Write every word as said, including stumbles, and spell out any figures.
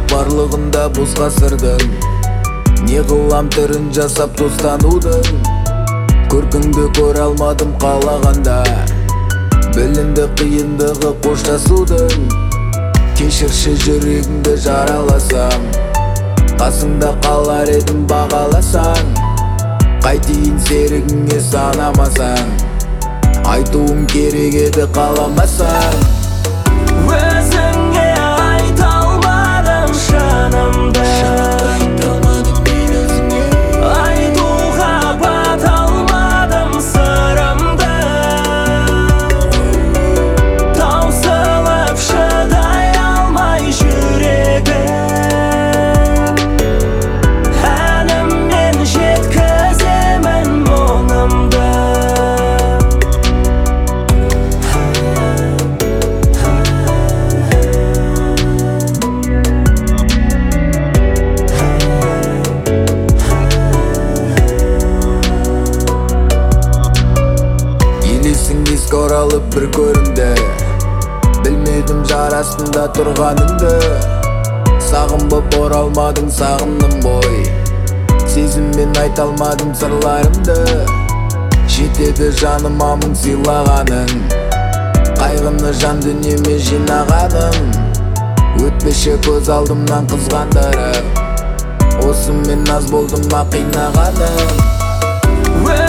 барлығында бос ғасырдың. Не қылам түрін жасап достанудың. Көркіңді көре алмадым қалағанда. Білінді қиындығы қоштасудың. Кешірші жүрегіңді жараласам, қасыңда қалар едім бағаласаң. Қайтейін серігіңе санамасаң, айтуым керек еді қаламасаң. Өзіңе айта алмадым шынымды, айтуға бата алмадым сырымды. Таусылып шыдай алмай жүрегім, әніммен жеткіземін мұңымды. Еске оралып бір көрінді, білмедім жар астында тұрғаныңды. Сағынбап оралмадың, сағындым ғой, сезіммен айта алмадым сырларымды. Жетеді жаныма мың сыйлағаның, қайғыны жан дүниеме жинағаным. Өтпеші көз алдымнан қызғандырып, осымен аз болдым ма қинағаным.